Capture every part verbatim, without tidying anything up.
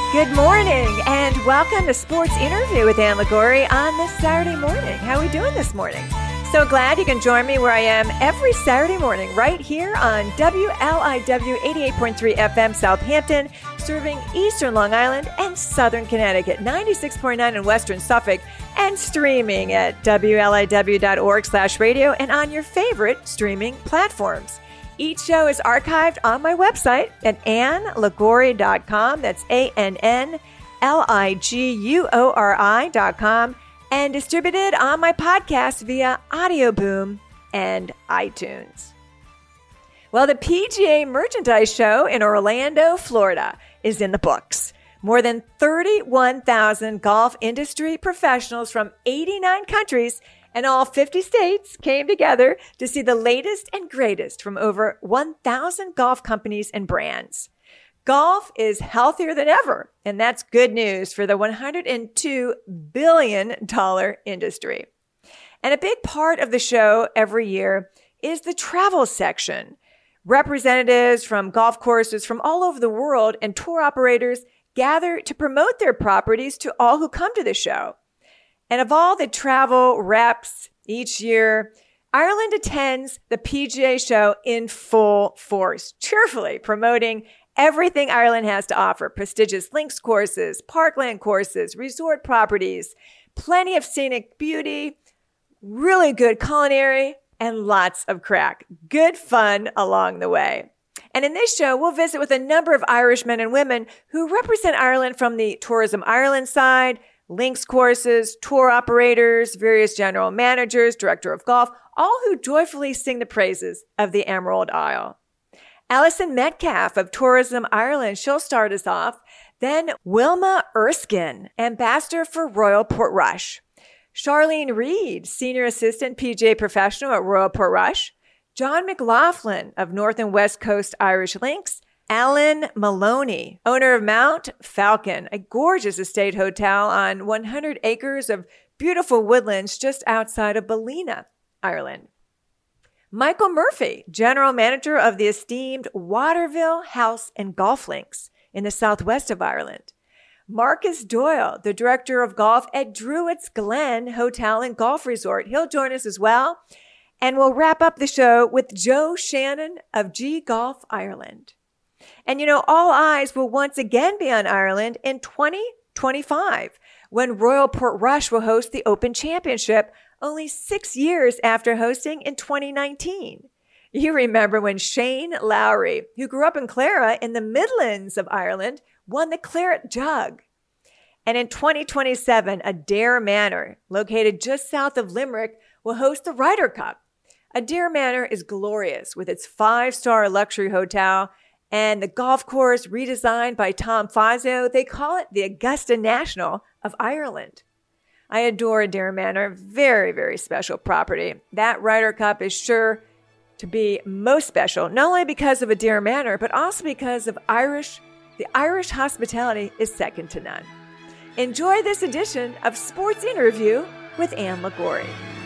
Good morning and welcome to Sports Interview with Ann Liguori on this Saturday morning. How are we doing this morning? So glad you can join me where I am every Saturday morning right here on W L I W eighty-eight point three F M Southampton, serving Eastern Long Island and Southern Connecticut, ninety-six point nine in Western Suffolk, and streaming at W L I W dot org slash radio and on your favorite streaming platforms. Each show is archived on my website at ann liguori dot com. That's A N N L I G U O R I dot com. And distributed on my podcast via Audio Boom and iTunes. Well, the P G A Merchandise Show in Orlando, Florida is in the books. More than thirty-one thousand golf industry professionals from eighty-nine countries and all fifty states came together to see the latest and greatest from over one thousand golf companies and brands. Golf is healthier than ever, and that's good news for the one hundred two billion dollars industry. And a big part of the show every year is the travel section. Representatives from golf courses from all over the world and tour operators gather to promote their properties to all who come to the show. And of all the travel reps each year, Ireland attends the P G A show in full force, cheerfully promoting everything Ireland has to offer: prestigious links courses, parkland courses, resort properties, plenty of scenic beauty, really good culinary, and lots of crack. Good fun along the way. And in this show, we'll visit with a number of Irish men and women who represent Ireland from the Tourism Ireland side, links courses, tour operators, various general managers, director of golf, all who joyfully sing the praises of the Emerald Isle. Alison Metcalf of Tourism Ireland, she'll start us off. Then Wilma Erskine, ambassador for Royal Portrush. Charlene Reed, senior assistant P G A professional at Royal Portrush. John McLaughlin of North and West Coast Irish Links. Alan Maloney, owner of Mount Falcon, a gorgeous estate hotel on one hundred acres of beautiful woodlands just outside of Ballina, Ireland. Michael Murphy, general manager of the esteemed Waterville House and Golf Links in the southwest of Ireland. Marcus Doyle, the director of golf at Druitt's Glen Hotel and Golf Resort. He'll join us as well. And we'll wrap up the show with Joe Shannon of G Golf Ireland. And you know, all eyes will once again be on Ireland in twenty twenty-five, when Royal Portrush will host the Open Championship only six years after hosting in twenty nineteen. You remember when Shane Lowry, who grew up in Clara in the Midlands of Ireland, won the Claret Jug. And in twenty twenty-seven, Adare Manor, located just south of Limerick, will host the Ryder Cup. Adare Manor is glorious with its five-star luxury hotel and the golf course redesigned by Tom Fazio. They call it the Augusta National of Ireland. I adore Adare Manor. Very, very special property. That Ryder Cup is sure to be most special, not only because of Adare Manor, but also because of Irish. The Irish hospitality is second to none. Enjoy this edition of Sports Interview with Ann Liguori.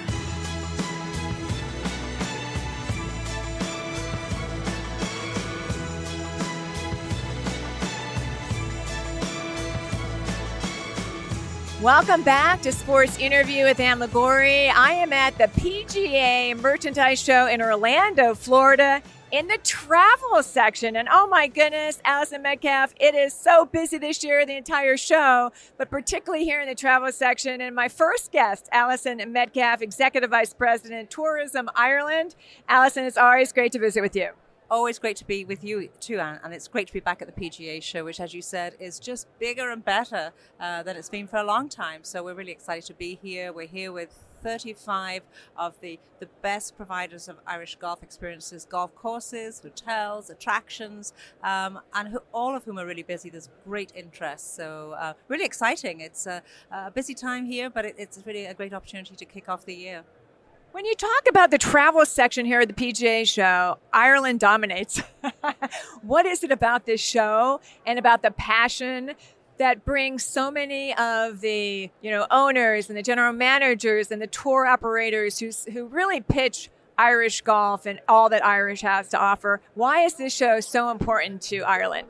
Welcome back to Sports Interview with Ann Liguori. I am at the P G A Merchandise Show in Orlando, Florida, in the travel section. And oh my goodness, Alison Metcalf, it is so busy this year, the entire show, but particularly here in the travel section. And my first guest, Alison Metcalf, Executive Vice President, Tourism Ireland. Alison, it's always great to visit with you. Always great to be with you too, Anne, and it's great to be back at the P G A show, which, as you said, is just bigger and better uh, than it's been for a long time. So we're really excited to be here. We're here with thirty-five of the, the best providers of Irish golf experiences, golf courses, hotels, attractions, um, and who, all of whom are really busy. There's great interest. So uh, really exciting. It's a, a busy time here, but it, it's really a great opportunity to kick off the year. When you talk about the travel section here at the P G A show, Ireland dominates. What is it about this show and about the passion that brings so many of the, you know, owners and the general managers and the tour operators who who really pitch Irish golf and all that Irish has to offer? Why is this show so important to Ireland?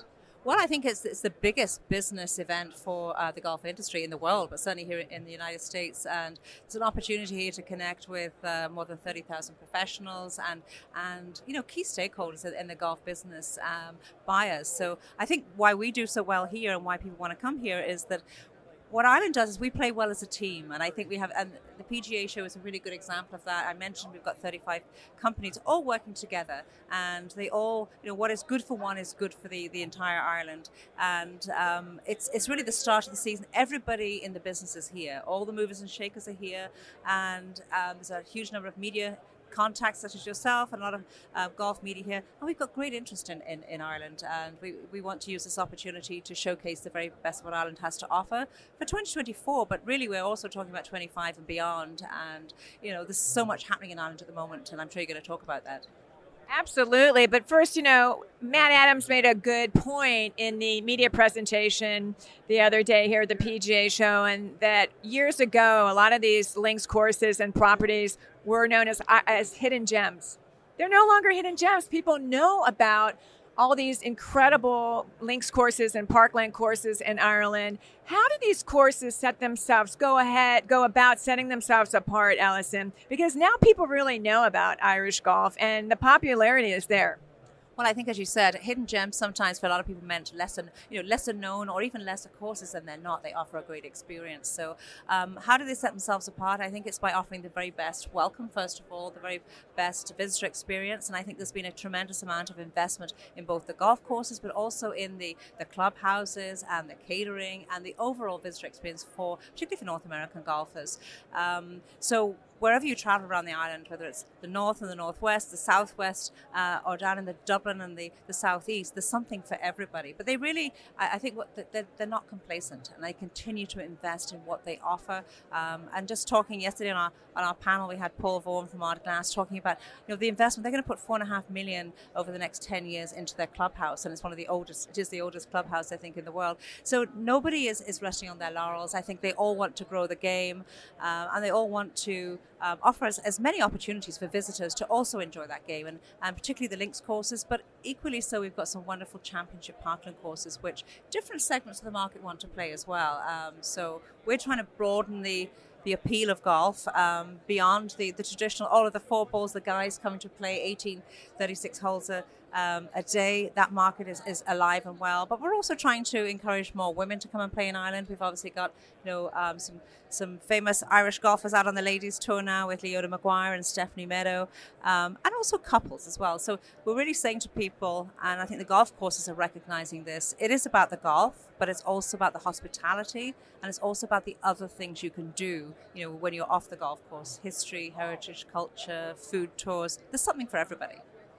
Well, I think it's it's the biggest business event for uh, the golf industry in the world, but certainly here in the United States. And it's an opportunity here to connect with uh, more than thirty thousand professionals and and you know key stakeholders in the golf business, um, buyers. So I think why we do so well here and why people want to come here is that what Ireland does is we play well as a team, and I think we have, and the P G A show is a really good example of that. I mentioned we've got thirty-five companies all working together, and they all, you know, what is good for one is good for the, the entire Ireland, and um, it's it's really the start of the season. Everybody in the business is here. All the movers and shakers are here, and um, there's a huge number of media contacts such as yourself and a lot of uh, golf media here, and we've got great interest in, in, in Ireland, and we, we want to use this opportunity to showcase the very best of what Ireland has to offer for twenty twenty-four, but really we're also talking about twenty-five and beyond, and you know there's so much happening in Ireland at the moment, and I'm sure you're going to talk about that. Absolutely. But first, you know, Matt Adams made a good point in the media presentation the other day here at the P G A show, and that years ago, a lot of these links courses and properties were known as as hidden gems. They're no longer hidden gems. People know about all these incredible links courses and parkland courses in Ireland. How do these courses set themselves, go ahead, go about setting themselves apart, Alison? Because now people really know about Irish golf and the popularity is there. Well, I think, as you said, hidden gems sometimes for a lot of people meant lesser, you know, lesser known or even lesser courses than they're not. They offer a great experience. So um, how do they set themselves apart? I think it's by offering the very best welcome, first of all, the very best visitor experience. And I think there's been a tremendous amount of investment in both the golf courses, but also in the, the clubhouses and the catering and the overall visitor experience for, particularly for North American golfers. Um, so wherever you travel around the island, whether it's the north and the northwest, the southwest, uh, or down in the Dublin and the, the southeast, there's something for everybody. But they really, I, I think what, they're, they're not complacent, and they continue to invest in what they offer. Um, and just talking yesterday on our on our panel, we had Paul Vaughan from Ardglass talking about you know the investment. They're going to put four and a half million over the next ten years into their clubhouse, and it's one of the oldest. It is the oldest clubhouse, I think, in the world. So nobody is, is resting on their laurels. I think they all want to grow the game, uh, and they all want to Um, offer as, as many opportunities for visitors to also enjoy that game, and, and particularly the links courses, but equally so we've got some wonderful championship parkland courses which different segments of the market want to play as well. Um, so we're trying to broaden the the appeal of golf um, beyond the, the traditional, all of the four balls, the guys coming to play eighteen thirty-six holes a, um, a day. That market is, is alive and well. But we're also trying to encourage more women to come and play in Ireland. We've obviously got you know um, some some famous Irish golfers out on the ladies tour now with Leota Maguire and Stephanie Meadow, um, and also couples as well. So we're really saying to people, and I think the golf courses are recognizing this, it is about the golf, but it's also about the hospitality, and it's also about the other things you can do, you know, when you're off the golf course: history, heritage, culture, food tours. There's something for everybody.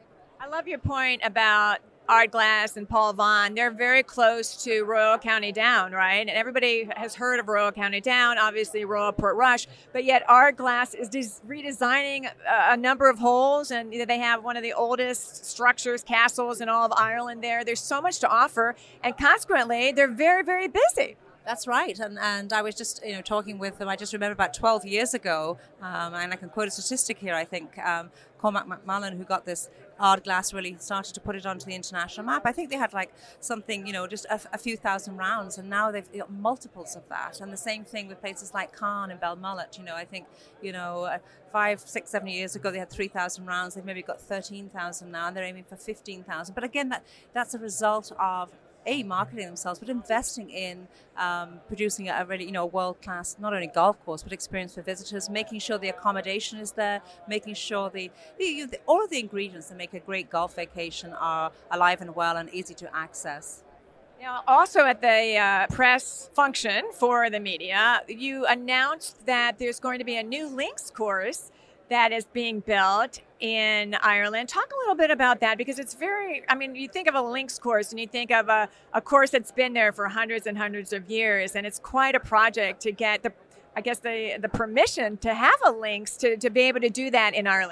I love your point about Ardglass and Paul Vaughan. They're very close to Royal County Down, right? And everybody has heard of Royal County Down, obviously Royal Portrush, but yet Ardglass is des- redesigning a, a number of holes, and they have one of the oldest structures, castles in all of Ireland there. There's so much to offer, and consequently, they're very, very busy. That's right, and and I was just you know talking with them. I just remember about twelve years ago, um, and I can quote a statistic here. I think um, Cormac McMullen, who got this Ardglass, really started to put it onto the international map. I think they had like something, you know, just a, a few thousand rounds, and now they've got multiples of that. And the same thing with places like Caen and Belmullet. You know, I think you know uh, five, six, seven years ago they had three thousand rounds. They've maybe got thirteen thousand now, and they're aiming for fifteen thousand. But again, that that's a result of A, marketing themselves, but investing in um, producing a really, you know, world-class, not only golf course, but experience for visitors, making sure the accommodation is there, making sure the, the, the all of the ingredients that make a great golf vacation are alive and well and easy to access. Now, also at the uh, press function for the media, you announced that there's going to be a new links course that is being built in Ireland. Talk a little bit about that, because it's very, I mean, you think of a links course and you think of a, a course that's been there for hundreds and hundreds of years, and it's quite a project to get the, I guess, the, the permission to have a links to, to be able to do that in Ireland.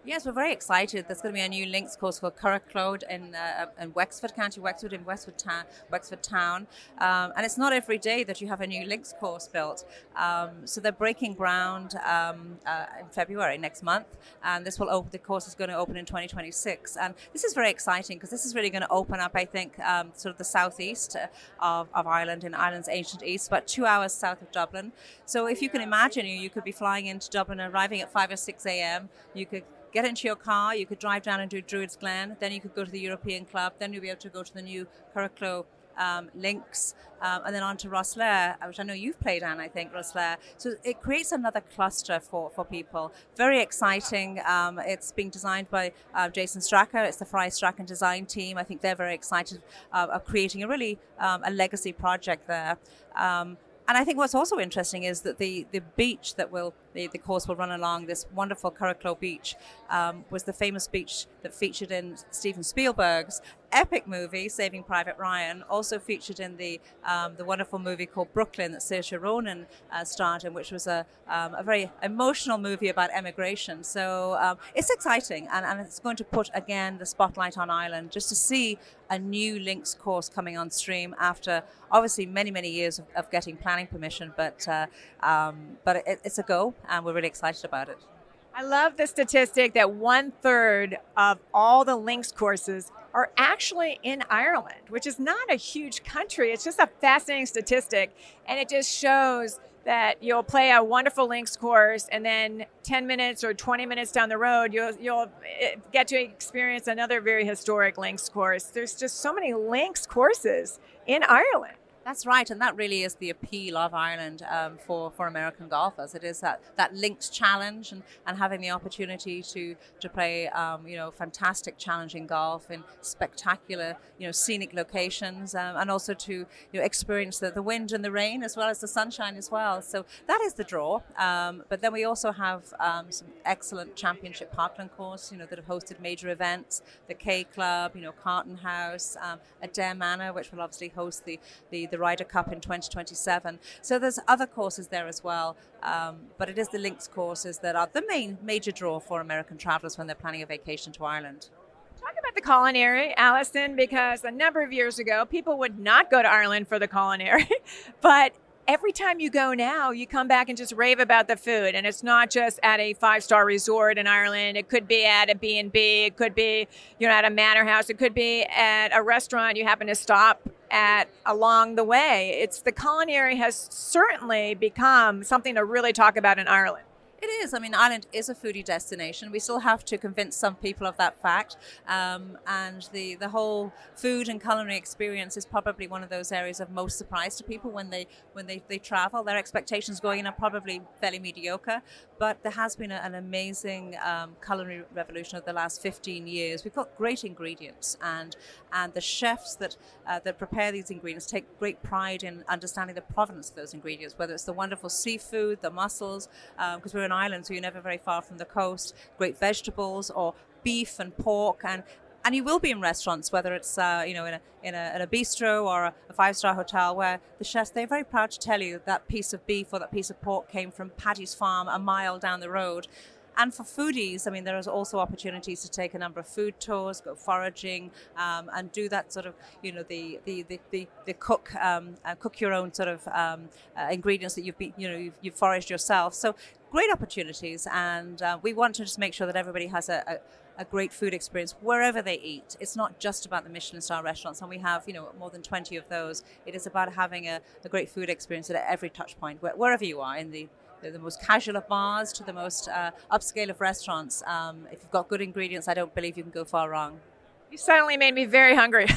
Yes, we're very excited. There's going to be a new links course called Curragh Clwyd in, uh, in Wexford, County Wexford, in Westwood Town, Wexford Town. Um, and it's not every day that you have a new links course built. Um, so they're breaking ground um, uh, in February next month, and this will open. The course is going to open in twenty twenty-six, and this is very exciting because this is really going to open up, I think, um, sort of the southeast of, of Ireland, in Ireland's ancient east, about two hours south of Dublin. So if you can imagine, you, you could be flying into Dublin, arriving at five or six a.m. You could get into your car, you could drive down and do Druids Glen, then you could go to the European Club, then you'll be able to go to the new Curragh Clwyd um, links, um, and then on to Rosslare, which I know you've played, Anne, I think, Rosslare. So it creates another cluster for, for people. Very exciting. Um, it's being designed by uh, Jason Stracker. It's the Fry Strachan design team. I think they're very excited uh, of creating a really um, a legacy project there. Um, And I think what's also interesting is that the, the beach that will the, the course will run along, this wonderful Curragh Clwyd beach, um, was the famous beach that featured in Steven Spielberg's epic movie Saving Private Ryan. Also featured in the um, the wonderful movie called Brooklyn that Saoirse Ronan uh, starred in, which was a um, a very emotional movie about emigration. So um, it's exciting, and, and it's going to put again the spotlight on Ireland, just to see a new links course coming on stream after obviously many many years of, of getting planning permission, but uh, um, but it, it's a go, and we're really excited about it. I love the statistic that one third of all the links courses are actually in Ireland, which is not a huge country. It's just a fascinating statistic, and it just shows that you'll play a wonderful links course, and then ten minutes or twenty minutes down the road, you'll you'll get to experience another very historic links course. There's just so many links courses in Ireland. That's right, and that really is the appeal of Ireland um, for, for American golfers. It is that, that links challenge, and, and having the opportunity to to play um, you know fantastic challenging golf in spectacular you know scenic locations, um, and also to you know experience the, the wind and the rain as well as the sunshine as well. So that is the draw. Um, but then we also have um, some excellent championship parkland course you know that have hosted major events. The K Club, you know Carton House, um, Adare Manor, which will obviously host the the, the the Ryder Cup in twenty twenty-seven. So there's other courses there as well, um, but it is the links courses that are the main major draw for American travelers when they're planning a vacation to Ireland. Talk about the culinary, Alison, because a number of years ago, people would not go to Ireland for the culinary, but every time you go now, you come back and just rave about the food. And it's not just at a five-star resort in Ireland. It could be at a B and B. It could be, you know, at a manor house. It could be at a restaurant you happen to stop at along the way. It's the culinary has certainly become something to really talk about in Ireland. It is. I mean, Ireland is a foodie destination. We still have to convince some people of that fact. Um, and the, the whole food and culinary experience is probably one of those areas of most surprise to people when they when they, they travel. Their expectations going in are probably fairly mediocre. But there has been a, an amazing um, culinary revolution over the last fifteen years. We've got great ingredients, and and the chefs that uh, that prepare these ingredients take great pride in understanding the provenance of those ingredients, whether it's the wonderful seafood, the mussels, because um, we're in Ireland, so you're never very far from the coast, great vegetables, or beef and pork, and and you will be in restaurants, whether it's uh, you know in a in a, in a bistro or a, a five-star hotel, where the chefs, they're very proud to tell you that that piece of beef or that piece of pork came from Paddy's farm a mile down the road. And for foodies, I mean, there is also opportunities to take a number of food tours, go foraging, um, and do that sort of, you know, the the the the, the cook um, uh, cook your own sort of um, uh, ingredients that you've been, you know, you've, you've foraged yourself. So great opportunities, and uh, we want to just make sure that everybody has a, a a great food experience wherever they eat. It's not just about the Michelin star restaurants, and we have, you know, more than twenty of those. It is about having a, a great food experience at every touch point, where, wherever you are, in the the most casual of bars to the most uh, upscale of restaurants. Um, if you've got good ingredients, I don't believe you can go far wrong. You suddenly made me very hungry.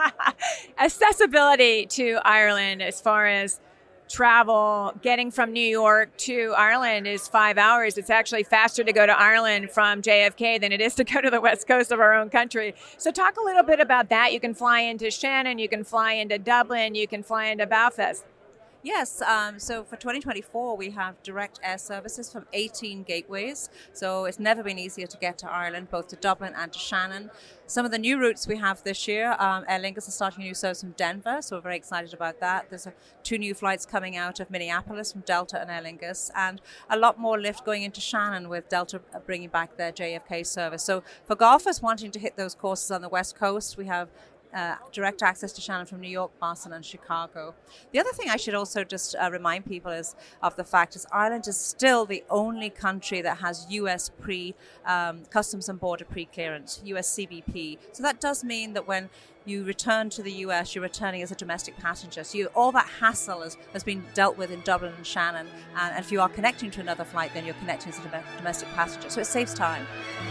Accessibility to Ireland as far as travel, getting from New York to Ireland is five hours. It's actually faster to go to Ireland from J F K than it is to go to the west coast of our own country. So talk a little bit about that. You can fly into Shannon, you can fly into Dublin, you can fly into Belfast. Yes, um, so for twenty twenty-four, we have direct air services from eighteen gateways. So it's never been easier to get to Ireland, both to Dublin and to Shannon. Some of the new routes we have this year, um, Aer Lingus is starting a new service from Denver, so we're very excited about that. There's a, two new flights coming out of Minneapolis from Delta and Aer Lingus, and a lot more lift going into Shannon with Delta bringing back their J F K service. So for golfers wanting to hit those courses on the West Coast, we have Uh, direct access to Shannon from New York, Boston and Chicago. The other thing I should also just uh, remind people is of the fact is Ireland is still the only country that has U S pre um, Customs and Border pre-clearance, U S C B P. So that does mean that when you return to the U S, you're returning as a domestic passenger. So you, all that hassle has, has been dealt with in Dublin and Shannon. And if you are connecting to another flight, then you're connecting as a dom- domestic passenger. So it saves time.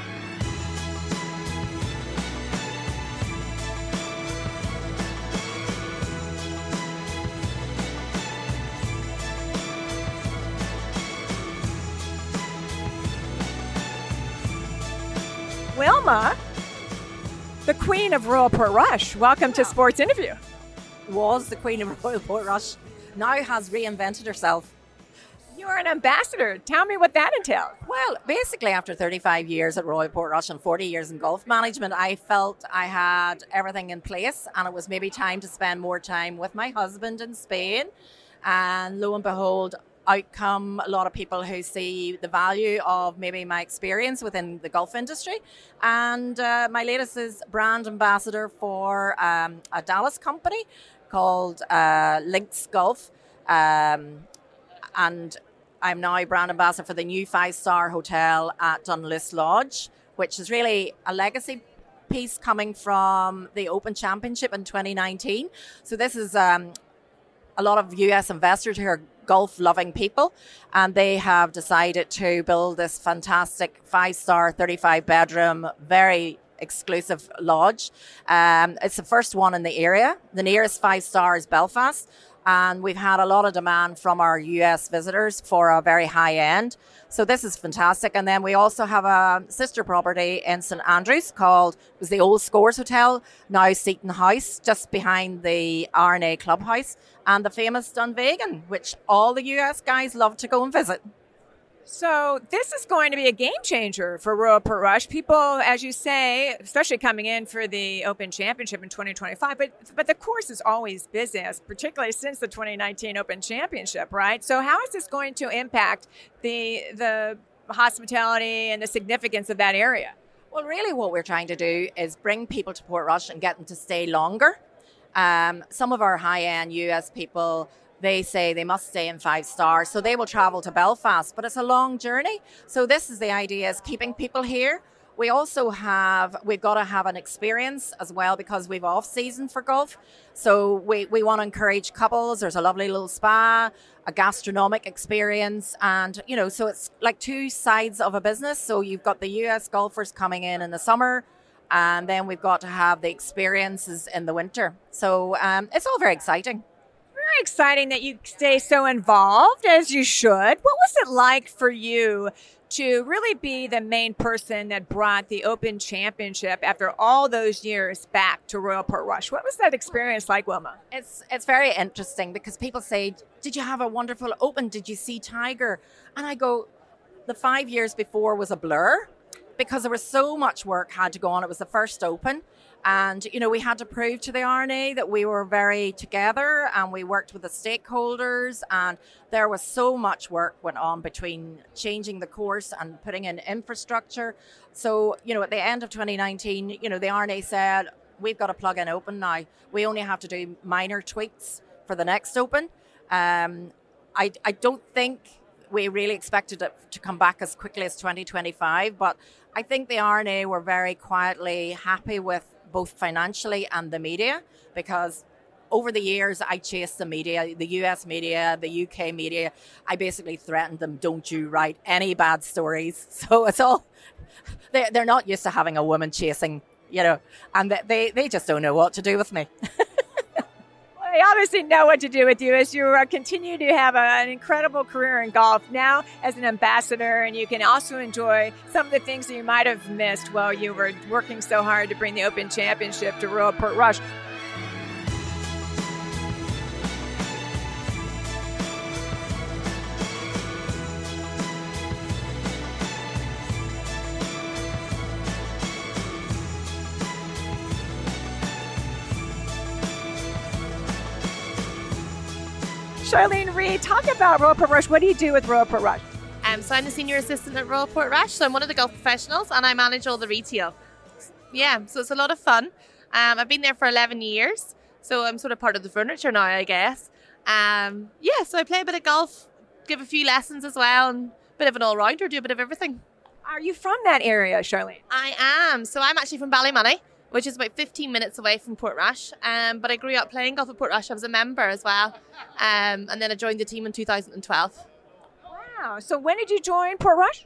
Wilma, the queen of Royal Portrush. Welcome to Sports Interview. Was the queen of Royal Portrush, now has reinvented herself. You're an ambassador. Tell me what that entails. Well, basically after thirty-five years at Royal Portrush and forty years in golf management, I felt I had everything in place and it was maybe time to spend more time with my husband in Spain. And lo and behold, out come a lot of people who see the value of maybe my experience within the golf industry. And uh, my latest is brand ambassador for um, a Dallas company called uh, Lynx Golf. Um, and I'm now brand ambassador for the new five-star hotel at Dunluce Lodge, which is really a legacy piece coming from the Open Championship in twenty nineteen. So this is um, a lot of U S investors who are golf-loving people, and they have decided to build this fantastic five-star, thirty-five bedroom, very exclusive lodge. Um, it's the first one in the area. The nearest five-star is Belfast, and we've had a lot of demand from our U S visitors for a very high end. So this is fantastic. And then we also have a sister property in St Andrews called, it was the old Scores Hotel, now Seton House, just behind the R and A Clubhouse, and the famous Dunvegan, which all the U S guys love to go and visit. So this is going to be a game changer for Royal Portrush. People, as you say, especially coming in for the Open Championship in twenty twenty-five, but but the course is always business, particularly since the twenty nineteen Open Championship, right? So how is this going to impact the the hospitality and the significance of that area? Well, really what we're trying to do is bring people to Portrush and get them to stay longer. Um, some of our high-end U S people, they say they must stay in five stars, so they will travel to Belfast, but it's a long journey. So this is the idea, is keeping people here. We also have, we've got to have an experience as well because we've off season for golf. So we, we want to encourage couples. There's a lovely little spa, a gastronomic experience. And, you know, so it's like two sides of a business. So you've got the U S golfers coming in in the summer, and then we've got to have the experiences in the winter. So um, it's all very exciting. Very exciting that you stay so involved, as you should. What was it like for you to really be the main person that brought the Open Championship after all those years back to Royal Portrush? What was that experience like, Wilma? It's it's very interesting because people say, did you have a wonderful Open? Did you see Tiger? And I go, the five years before was a blur because there was so much work had to go on. It was the first Open. And, you know, we had to prove to the R and A that we were very together, and we worked with the stakeholders, and there was so much work went on between changing the course and putting in infrastructure. So, you know, at the end of twenty nineteen, you know, the R and A said, we've got to plug in Open now. We only have to do minor tweaks for the next Open. Um, I, I don't think we really expected it to come back as quickly as twenty twenty-five, but I think the R and A were very quietly happy with both financially and the media, because over the years I chased the media, the U S media, the U K media. I basically threatened them, don't you write any bad stories. So it's all, they're, they're not used to having a woman chasing, you know, and they, they just don't know what to do with me. Well, they obviously know what to do with you as you uh, continue to have a, an incredible career in golf now as an ambassador, and you can also enjoy some of the things that you might have missed while you were working so hard to bring the Open Championship to Royal Portrush. Charlene Reed, talk about Royal Port Rush. What do you do with Royal Port Rush? Um, so I'm the senior assistant at Royal Port Rush. So I'm one of the golf professionals and I manage all the retail. Yeah, so it's a lot of fun. Um, I've been there for eleven years. So I'm sort of part of the furniture now, I guess. Um, yeah, so I play a bit of golf, give a few lessons as well, and a bit of an all-rounder, do a bit of everything. Are you from that area, Charlene? I am. So I'm actually from Ballymoney, which is about fifteen minutes away from Port Rush. Um, but I grew up playing golf at Port Rush. I was a member as well. Um, and then I joined the team in two thousand twelve. Wow. So when did you join Port Rush?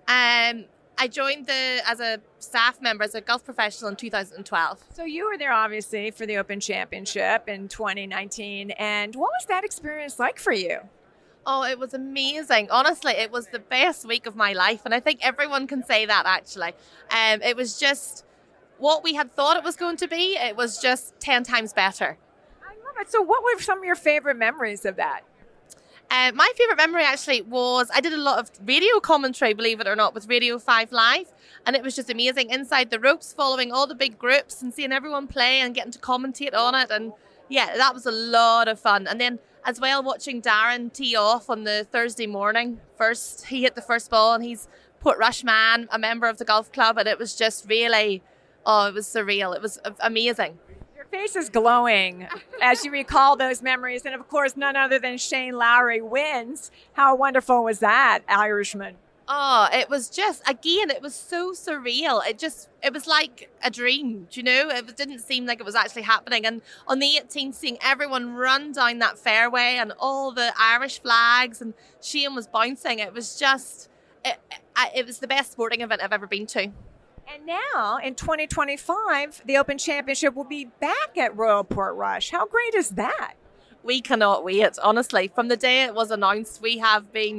Um, I joined the as a staff member, as a golf professional in two thousand twelve. So you were there, obviously, for the Open Championship in twenty nineteen. And what was that experience like for you? Oh, it was amazing. Honestly, it was the best week of my life. And I think everyone can say that, actually. Um, it was just what we had thought it was going to be. It was just ten times better. I love it. So what were some of your favorite memories of that? Uh, my favourite memory actually was I did a lot of radio commentary, believe it or not, with Radio five Live. And it was just amazing. Inside the ropes, following all the big groups and seeing everyone play and getting to commentate on it. And yeah, that was a lot of fun. And then as well, watching Darren tee off on the Thursday morning. First, he hit the first ball and he's Port Rush man, a member of the golf club. And it was just really, oh, it was surreal. It was amazing. Face is glowing as you recall those memories. And of course, none other than Shane Lowry wins. How wonderful was that, Irishman? Oh, it was just, again, it was so surreal. It just, it was like a dream, do you know? It didn't seem like it was actually happening. And on the eighteenth, seeing everyone run down that fairway and all the Irish flags and Shane was bouncing, it was just, it, it, it was the best sporting event I've ever been to. And now, in twenty twenty-five, the Open Championship will be back at Royal Port Rush. How great is that? We cannot wait, honestly. From the day it was announced, we have been,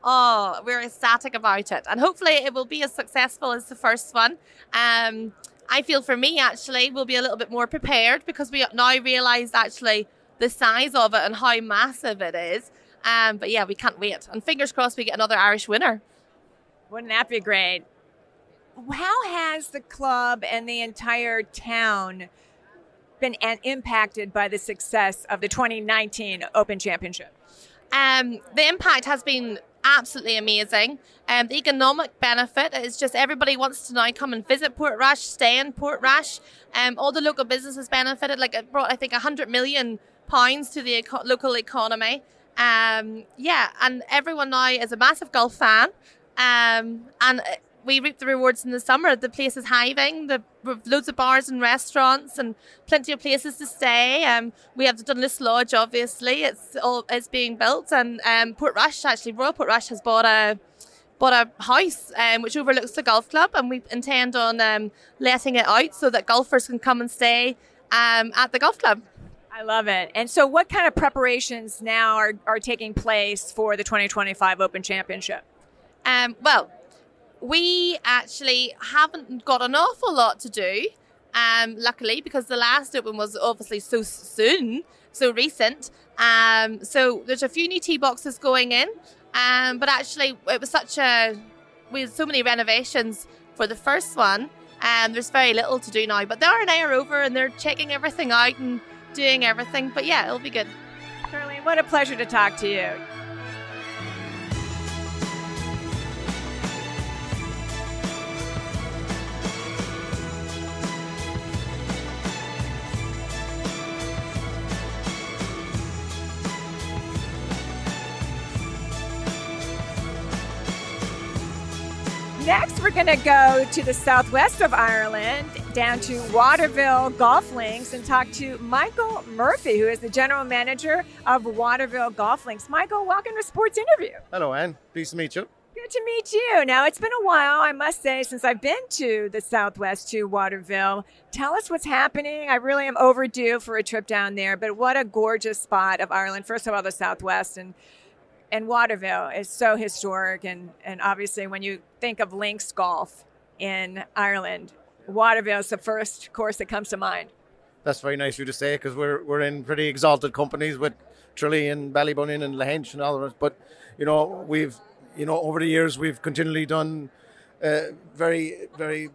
oh, we're ecstatic about it. And hopefully it will be as successful as the first one. Um, I feel for me, actually, we'll be a little bit more prepared because we now realise, actually, the size of it and how massive it is. Um, but yeah, we can't wait. And fingers crossed we get another Irish winner. Wouldn't that be great? How has the club and the entire town been impacted by the success of the twenty nineteen Open Championship? Um, the impact has been absolutely amazing. Um, the economic benefit is just everybody wants to now come and visit Port Rush, stay in Port Rush. Um, all the local businesses benefited. Like it brought, I think, one hundred million pounds to the eco- local economy. Um, yeah, and everyone now is a massive golf fan. Um, and we reap the rewards in the summer. The place is hiving. The loads of bars and restaurants and plenty of places to stay. Um, we have the Dunluce Lodge, obviously. It's all it's being built, and um, Port Rush actually, Royal Port Rush has bought a bought a house um, which overlooks the golf club, and we intend on um, letting it out so that golfers can come and stay um, at the golf club. I love it. And so, what kind of preparations now are are taking place for the twenty twenty-five Open Championship? Um, well. We actually haven't got an awful lot to do, um, luckily, because the last Open was obviously so soon, so recent. Um, so there's a few new tee boxes going in, um, but actually it was such a, we had so many renovations for the first one, and there's very little to do now. But they are now over and they're checking everything out and doing everything. But yeah, it'll be good. Charlene, what a pleasure to talk to you. Next, we're going to go to the southwest of Ireland, down to Waterville Golf Links, and talk to Michael Murphy, who is the general manager of Waterville Golf Links. Michael, welcome to Sports Interview. Hello, Anne. Pleased to meet you. Good to meet you. Now, it's been a while, I must say, since I've been to the southwest, to Waterville. Tell us what's happening. I really am overdue for a trip down there, but what a gorgeous spot of Ireland. First of all, the southwest, and And Waterville is so historic, and, and obviously when you think of links golf in Ireland, Waterville is the first course that comes to mind. That's very nice of you to say, because we're we're in pretty exalted companies with Tralee and Ballybunion and Lahinch and all of us. But you know, we've you know over the years we've continually done uh, very very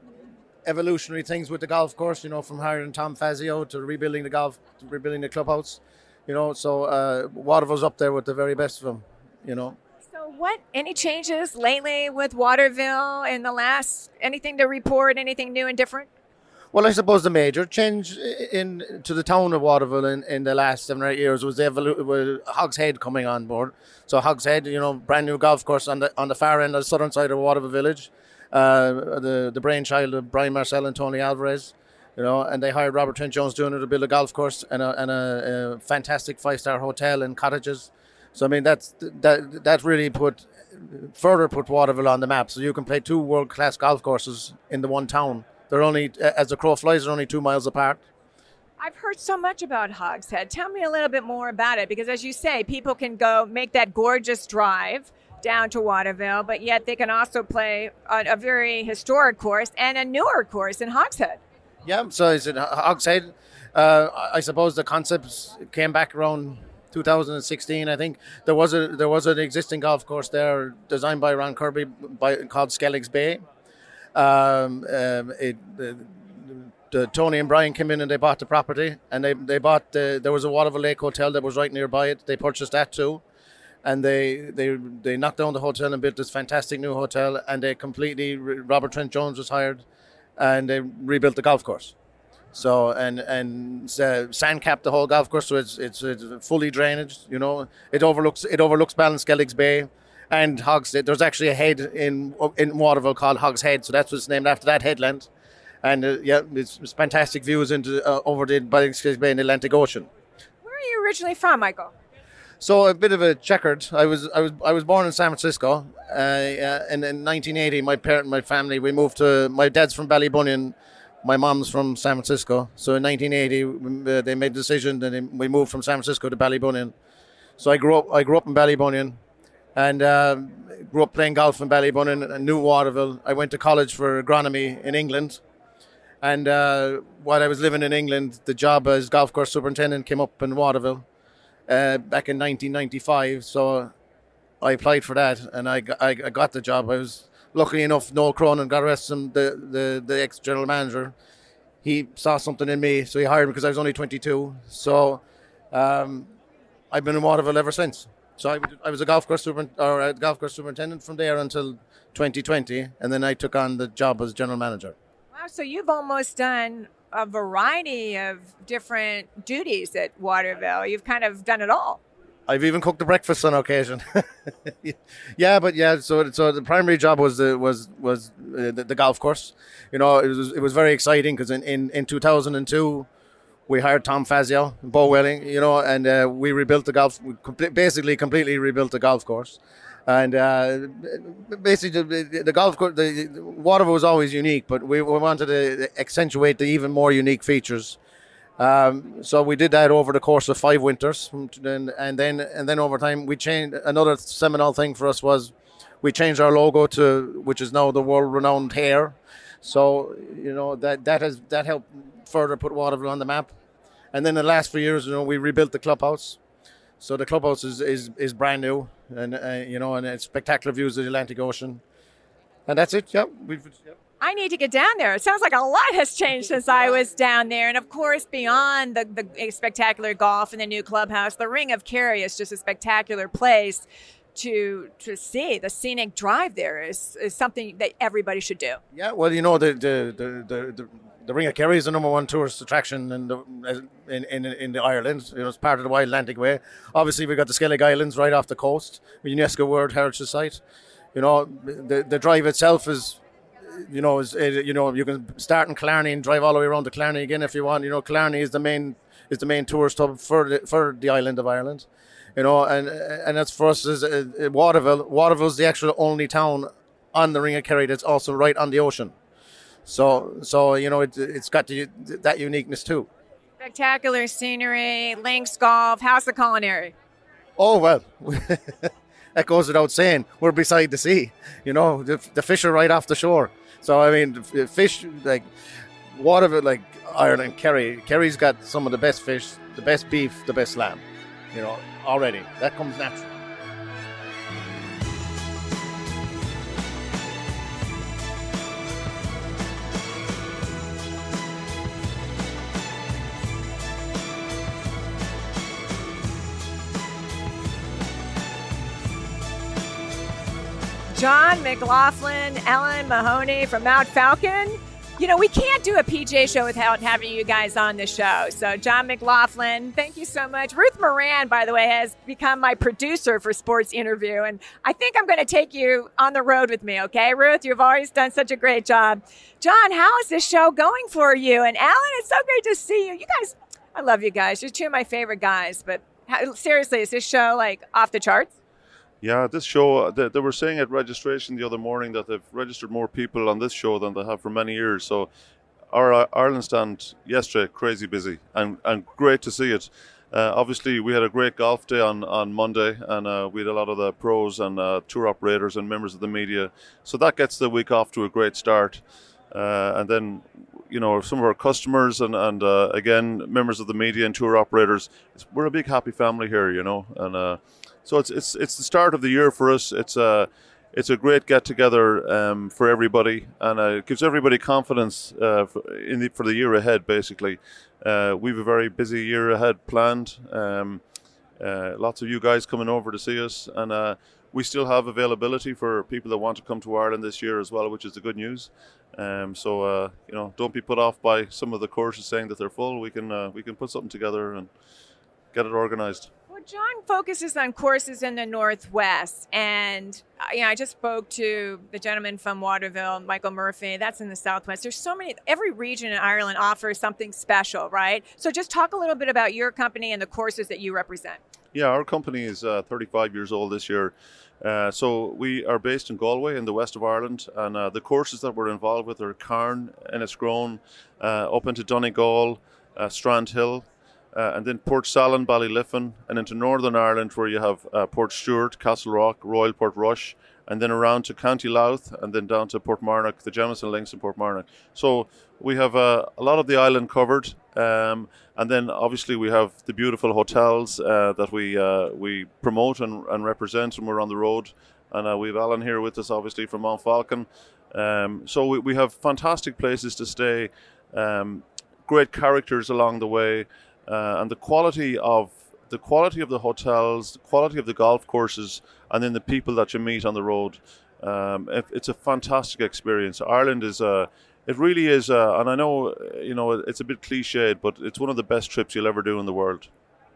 evolutionary things with the golf course. You know, from hiring Tom Fazio to rebuilding the golf, to rebuilding the clubhouse, You know, so uh, Waterville's up there with the very best of them. You know. So, what? Any changes lately with Waterville in the last? Anything to report? Anything new and different? Well, I suppose the major change in to the town of Waterville in, in the last seven or eight years was the evolu- with Hogs Head coming on board. So Hogs Head, you know, brand new golf course on the on the far end of the southern side of Waterville Village. Uh, the the brainchild of Brian Marcel and Tony Alvarez, you know, and they hired Robert Trent Jones Junior to build a golf course and a, and a, a fantastic five-star hotel and cottages. So I mean, that's that that really put further put Waterville on the map. So you can play two world-class golf courses in the one town. They're only, as the crow flies, they're only two miles apart. I've heard so much about Hogs Head. Tell me a little bit more about it, because as you say, people can go make that gorgeous drive down to Waterville, but yet they can also play a, a very historic course and a newer course in Hogs Head. Yeah, so it's in Hogs Head. Uh, I suppose the concepts came back around two thousand sixteen. I think there was a there was an existing golf course there designed by Ron Kirby by, called Skelligs Bay. Um, um, it, the, the Tony and Brian came in and they bought the property, and they they bought the, there was a Waterville Lake Hotel that was right nearby it. They purchased that too, and they they they knocked down the hotel and built this fantastic new hotel, and they completely Robert Trent Jones was hired, and they rebuilt the golf course. So and and uh, sand capped the whole golf course, so it's it's, it's fully drainaged. You know, it overlooks it overlooks Ballinskelligs Bay. And Hogs, there's actually a head in in Waterville called Hogs Head, so that's what's named after that headland. And uh, yeah, it's, it's fantastic views into uh, over the Ballinskelligs Bay in the Atlantic Ocean. Where are you originally from, Michael? So a bit of a checkered. I was I was I was born in San Francisco, uh, uh, and in nineteen eighty, my parent, my family, we moved to. My dad's from Ballybunion, my mom's from San Francisco. So in nineteen eighty, uh, they made the decision that we moved from San Francisco to Ballybunion. So I grew up I grew up in Ballybunion. And uh, grew up playing golf in Ballybunion and knew Waterville. I went to college for agronomy in England. And uh, while I was living in England, the job as golf course superintendent came up in Waterville uh, back in nineteen ninety-five. So I applied for that, and I got, I got the job. I was lucky enough, Noel Cronin, God rest him, the, the, the ex-general manager. He saw something in me, so he hired me because I was only twenty-two. So um, I've been in Waterville ever since. So I, I was a golf course super, or a golf course superintendent from there until twenty twenty, and then I took on the job as general manager. Wow, so you've almost done a variety of different duties at Waterville. You've kind of done it all. I've even cooked the breakfast on occasion. yeah, but yeah, so so the primary job was the was was uh, the, the golf course. You know, it was it was very exciting because in, in, in two thousand two. We hired Tom Fazio, Bo Welling, you know, and uh, we rebuilt the golf, we complete, basically completely rebuilt the golf course. And uh, basically the, the golf course, the, the Waterville was always unique, but we, we wanted to accentuate the even more unique features. Um, so we did that over the course of five winters. And, and then and then over time, we changed. Another seminal thing for us was we changed our logo to, which is now the world-renowned hare. So, you know, that, that has that helped further put Waterville on the map. And then the last few years, you know, we rebuilt the clubhouse. So the clubhouse is, is, is brand new, and uh, you know, and it's spectacular views of the Atlantic Ocean. And that's it. Yep. We've, yep. I need to get down there. It sounds like a lot has changed since I was down there. And of course, beyond the, the spectacular golf and the new clubhouse, the Ring of Kerry is just a spectacular place to to see. The scenic drive there is, is something that everybody should do. Yeah, well, you know, the the the, the, the The Ring of Kerry is the number one tourist attraction in the in in, in the Ireland. You know, it's part of the Wild Atlantic Way. Obviously, we've got the Skellig Islands right off the coast, UNESCO World Heritage Site. You know, the the drive itself is, you know, is you know you can start in Killarney and drive all the way around to Killarney again if you want. You know, Killarney is the main is the main tourist hub for the, for the island of Ireland. You know, and and that's for us is uh, Waterville. Waterville's the actual only town on the Ring of Kerry that's also right on the ocean. So, so you know, it, it's got the, that uniqueness too. Spectacular scenery, links golf, how's the culinary? Oh, well, that goes without saying. We're beside the sea, you know, the, the fish are right off the shore. So, I mean, the fish, like, Waterville, like Ireland, Kerry, Kerry's got some of the best fish, the best beef, the best lamb, you know, already. That comes natural. John McLaughlin, Ellen Mahoney from Mount Falcon. You know, we can't do a P G A show without having you guys on the show. So, John McLaughlin, thank you so much. Ruth Moran, by the way, has become my producer for Sports Interview. And I think I'm going to take you on the road with me, okay, Ruth? You've always done such a great job. John, how is this show going for you? And Alan, it's so great to see you. You guys, I love you guys. You're two of my favorite guys. But how, seriously, is this show, like, off the charts? Yeah, this show, they, they were saying at registration the other morning that they've registered more people on this show than they have for many years. So our uh, Ireland stand yesterday, crazy busy and, and great to see it. Uh, obviously, we had a great golf day on, on Monday, and uh, we had a lot of the pros and uh, tour operators and members of the media. So that gets the week off to a great start. Uh, and then, you know, some of our customers and, and uh, again, members of the media and tour operators, we're a big happy family here, you know, and uh, So it's it's it's the start of the year for us. It's a it's a great get together um, for everybody, and uh, it gives everybody confidence uh, for, in the, for the year ahead. Basically, uh, we have a very busy year ahead planned. Um, uh, lots of you guys coming over to see us, and uh, we still have availability for people that want to come to Ireland this year as well, which is the good news. Um, so uh, you know, don't be put off by some of the courses saying that they're full. We can uh, we can put something together and get it organised. Well, John focuses on courses in the Northwest, and uh, you know, I just spoke to the gentleman from Waterville, Michael Murphy. That's in the Southwest. There's so many. Every region in Ireland offers something special, right? So, just talk a little bit about your company and the courses that you represent. Yeah, our company is uh, thirty-five years old this year. Uh, so we are based in Galway in the west of Ireland, and uh, the courses that we're involved with are Carn, Enniscrone, uh, up into Donegal, uh, Strand Hill. Uh, and then Port Salin, Ballyliffin, and into Northern Ireland where you have uh, Port Stewart, Castle Rock, Royal Port Rush, and then around to County Louth, and then down to Portmarnock, the Jemison Links in Portmarnock. So we have uh, a lot of the island covered, um, and then obviously we have the beautiful hotels uh, that we uh, we promote and, and represent when we're on the road. And uh, we have Alan here with us, obviously, from Mount Falcon. Um, so we, we have fantastic places to stay, um, great characters along the way. Uh, and the quality of the quality of the hotels, the quality of the golf courses, and then the people that you meet on the road. Um, it, it's a fantastic experience. Ireland is a, it really is, a, and I know, you know, it's a bit cliched, but it's one of the best trips you'll ever do in the world.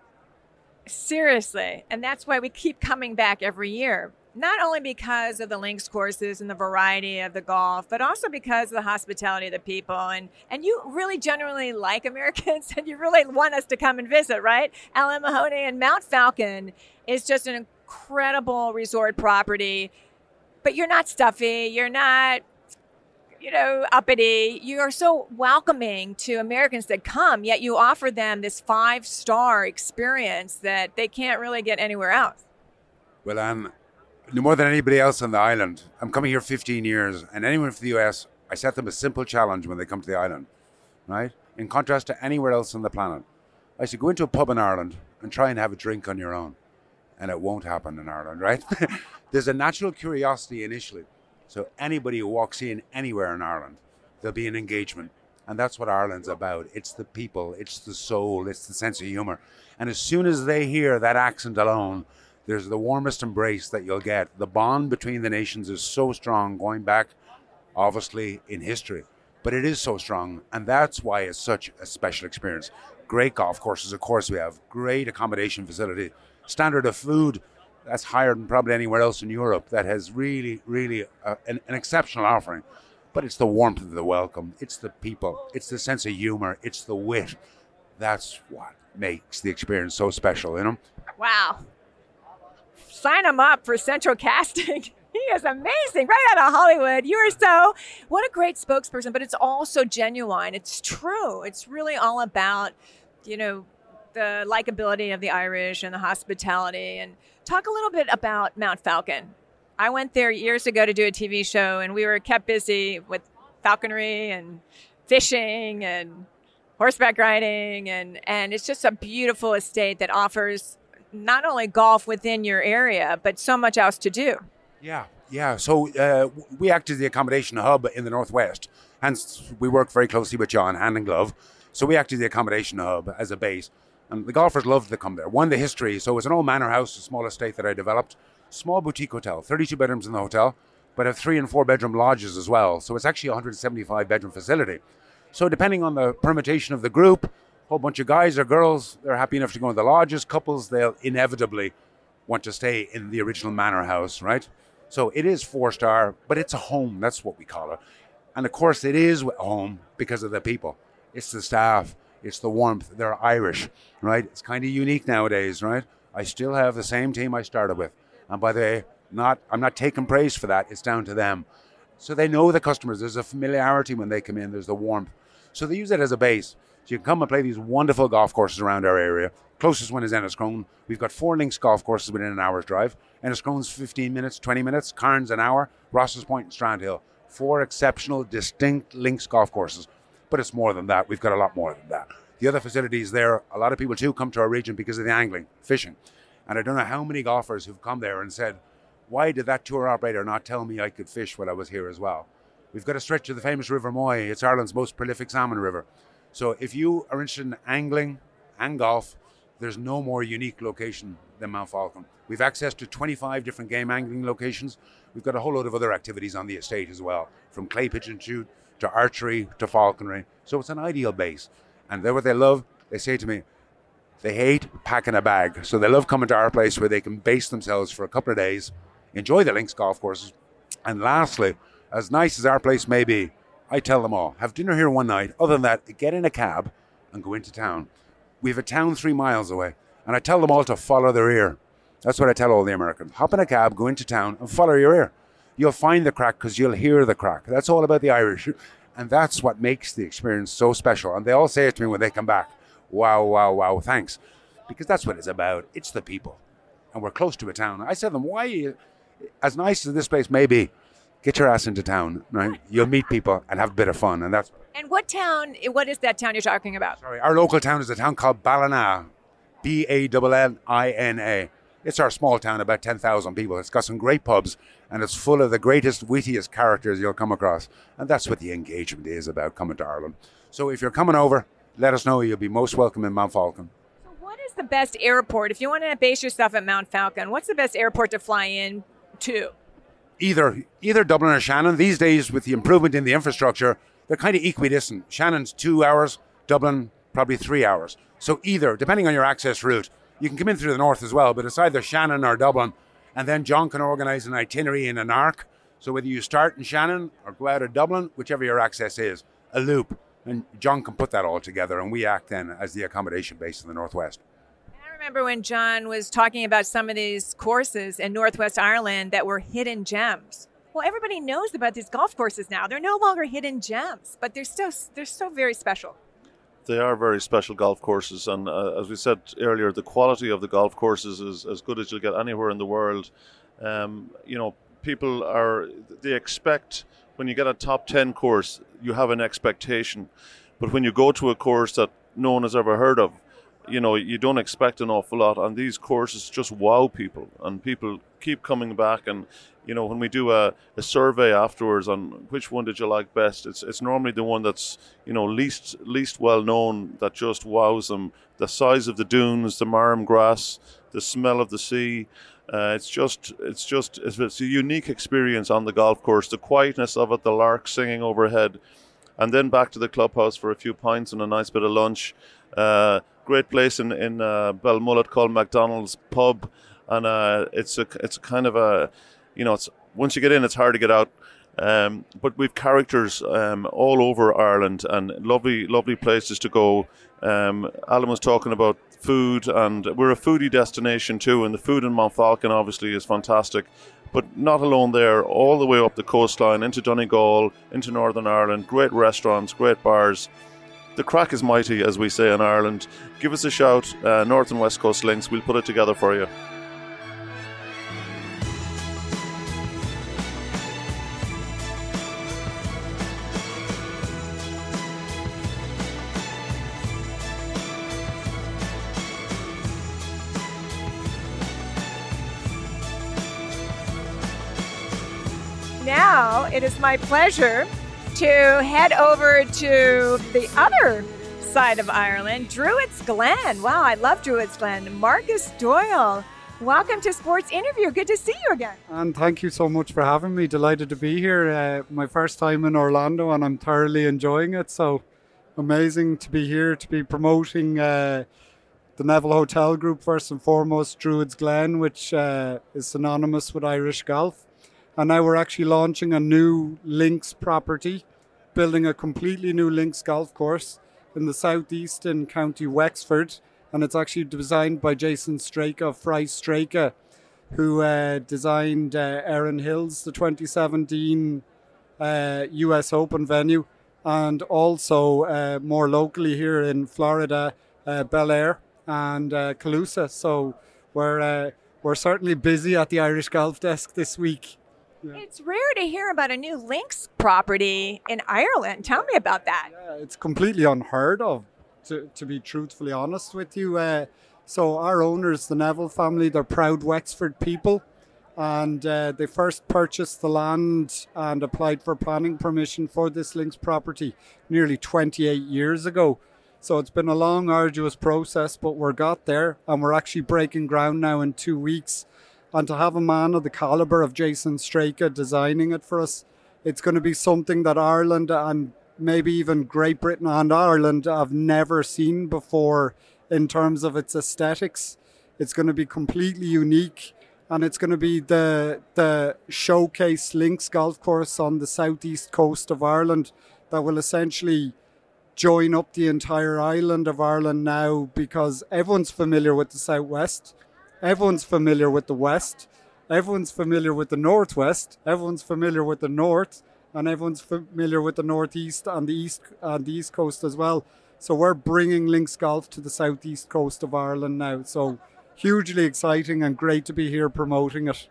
Seriously, and that's why we keep coming back every year. Not only because of the links courses and the variety of the golf, but also because of the hospitality of the people. And, and you really genuinely like Americans, and you really want us to come and visit, right? Ellen Mahoney, and Mount Falcon is just an incredible resort property. But you're not stuffy. You're not, you know, uppity. You are so welcoming to Americans that come, yet you offer them this five-star experience that they can't really get anywhere else. Well, um... no more than anybody else on the island. I'm coming here fifteen years, and anyone from the U S, I set them a simple challenge when they come to the island, right? In contrast to anywhere else on the planet. I said, go into a pub in Ireland and try and have a drink on your own. And it won't happen in Ireland, right? There's a natural curiosity initially. So anybody who walks in anywhere in Ireland, there'll be an engagement. And that's what Ireland's about. It's the people, it's the soul, it's the sense of humor. And as soon as they hear that accent alone, there's the warmest embrace that you'll get. The bond between the nations is so strong, going back, obviously, in history. But it is so strong, and that's why it's such a special experience. Great golf courses, of course we have. Great accommodation facility. Standard of food that's higher than probably anywhere else in Europe. That has really, really uh, an, an exceptional offering. But it's the warmth of the welcome. It's the people. It's the sense of humor. It's the wit. That's what makes the experience so special, you know? Wow. Sign him up for Central Casting. He is amazing, right out of Hollywood. You are so, what a great spokesperson, but it's all so genuine. It's true. It's really all about, you know, the likability of the Irish and the hospitality. And talk a little bit about Mount Falcon. I went there years ago to do a T V show, and we were kept busy with falconry and fishing and horseback riding. And, and it's just a beautiful estate that offers not only golf within your area, but so much else to do. Yeah, yeah. So uh, we act as the accommodation hub in the Northwest. Hence, we work very closely with John, hand in glove. So we act as the accommodation hub as a base. And the golfers love to come there. One, the history. So it's an old manor house, a small estate that I developed. Small boutique hotel, thirty-two bedrooms in the hotel. but have three and four bedroom lodges as well. So it's actually a one hundred seventy-five bedroom facility. So depending on the permutation of the group, a whole bunch of guys or girls, they're happy enough to go in the lodges. Couples, they'll inevitably want to stay in the original manor house, right? So it is four star, but it's a home. That's what we call it. And of course it is a home because of the people. It's the staff. It's the warmth. They're Irish, right? It's kind of unique nowadays, right? I still have the same team I started with. And by the way, not, I'm not taking praise for that. It's down to them. So they know the customers. There's a familiarity when they come in. There's the warmth. So they use it as a base. So you can come and play these wonderful golf courses around our area. Closest one is Enniscrone. We've got four links golf courses within an hour's drive. Enniscrone's fifteen minutes, twenty minutes. Cairns an hour. Ross's Point and Strandhill. Four exceptional, distinct links golf courses. But it's more than that. We've got a lot more than that. The other facilities there, a lot of people too come to our region because of the angling, fishing. And I don't know how many golfers who've come there and said, why did that tour operator not tell me I could fish when I was here as well? We've got a stretch of the famous River Moy. It's Ireland's most prolific salmon river. So if you are interested in angling and golf, there's no more unique location than Mount Falcon. We've access to twenty-five different game angling locations. We've got a whole load of other activities on the estate as well, from clay pigeon shoot to archery to falconry. So it's an ideal base. And they're what they love. They say to me, they hate packing a bag. So they love coming to our place where they can base themselves for a couple of days, enjoy the links golf courses. And lastly, as nice as our place may be, I tell them all, have dinner here one night. Other than that, get in a cab and go into town. We have a town three miles away. And I tell them all to follow their ear. That's what I tell all the Americans. Hop in a cab, go into town and follow your ear. You'll find the crack because you'll hear the crack. That's all about the Irish. And that's what makes the experience so special. And they all say it to me when they come back. Wow, wow, wow, thanks. Because that's what it's about. It's the people. And we're close to a town. I said to them, why, you, as nice as this place may be, get your ass into town, right? You'll meet people and have a bit of fun. And that's. And what town, what is that town you're talking about? Sorry, our local town is a town called Ballina. B A L L I N A. It's our small town, about ten thousand people. It's got some great pubs, and it's full of the greatest, wittiest characters you'll come across. And that's what the engagement is about, coming to Ireland. So if you're coming over, let us know. You'll be most welcome in Mount Falcon. So what is the best airport? If you want to base yourself at Mount Falcon, what's the best airport to fly in to? Either, either Dublin or Shannon. These days, with the improvement in the infrastructure, they're kind of equidistant. Shannon's two hours, Dublin probably three hours. So either, depending on your access route, you can come in through the north as well, but it's either Shannon or Dublin. And then John can organise an itinerary in an arc. So whether you start in Shannon or go out of Dublin, whichever your access is, a loop. And John can put that all together, and we act then as the accommodation base in the northwest. I remember when John was talking about some of these courses in Northwest Ireland that were hidden gems. Well, everybody knows about these golf courses now. They're no longer hidden gems, but they're still they're so very special. They are very special golf courses, and uh, as we said earlier, the quality of the golf courses is as good as you'll get anywhere in the world. Um, you know, people are, they expect, when you get a top ten course, you have an expectation. But when you go to a course that no one has ever heard of, you know, you don't expect an awful lot. And these courses just wow people, and people keep coming back. And, you know, when we do a, a survey afterwards on which one did you like best, it's it's normally the one that's, you know, least least well known that just wows them. The size of the dunes, the marram grass, the smell of the sea. Uh, it's just it's just it's, it's a unique experience on the golf course. The quietness of it, the larks singing overhead, and then back to the clubhouse for a few pints and a nice bit of lunch. Uh, great place in in uh, Belmullet called McDonald's Pub, and uh, it's a it's a kind of a, you know, it's once you get in, it's hard to get out. Um, but we've characters um, all over Ireland, and lovely lovely places to go. Um, Alan was talking about food, and we're a foodie destination too, and the food in Mount Falcon obviously is fantastic. But not alone there, all the way up the coastline into Donegal, into Northern Ireland, great restaurants, great bars. The crack is mighty, as we say in Ireland. Give us a shout, uh, North and West Coast Links. We'll put it together for you. Now it is my pleasure to head over to the other side of Ireland, Druids Glen. Wow, I love Druids Glen. Marcus Doyle welcome to Sports Interview. Good to see you again. And thank you so much for having me. Delighted to be here. Uh, my first time in Orlando, and I'm thoroughly enjoying it. So amazing to be here, to be promoting uh, the Neville Hotel Group, first and foremost, Druids Glen, which uh, is synonymous with Irish golf. And now we're actually launching a new links property, building a completely new links golf course in the southeast in County Wexford. And it's actually designed by Jason Straka of Fry Straka, who uh, designed uh, Erin Hills, the twenty seventeen uh, U S Open venue, and also uh, more locally here in Florida, uh, Bel Air and uh, Calusa. So we're uh, we're certainly busy at the Irish Golf Desk this week. Yeah. It's rare to hear about a new links property in Ireland. Tell me about that. Yeah, it's completely unheard of, to, to be truthfully honest with you. Uh, so our owners, the Neville family, they're proud Wexford people. And uh, they first purchased the land and applied for planning permission for this links property nearly twenty-eight years ago. So it's been a long, arduous process, but we're got there, and we're actually breaking ground now in two weeks. And to have a man of the calibre of Jason Straka designing it for us, it's going to be something that Ireland and maybe even Great Britain and Ireland have never seen before in terms of its aesthetics. It's going to be completely unique, and it's going to be the the showcase links golf course on the southeast coast of Ireland that will essentially join up the entire island of Ireland now, because everyone's familiar with the southwest. Everyone's familiar with the west, everyone's familiar with the northwest, everyone's familiar with the north, and everyone's familiar with the northeast and the east and the east coast as well. So we're bringing links golf to the southeast coast of Ireland now. So hugely exciting and great to be here promoting it.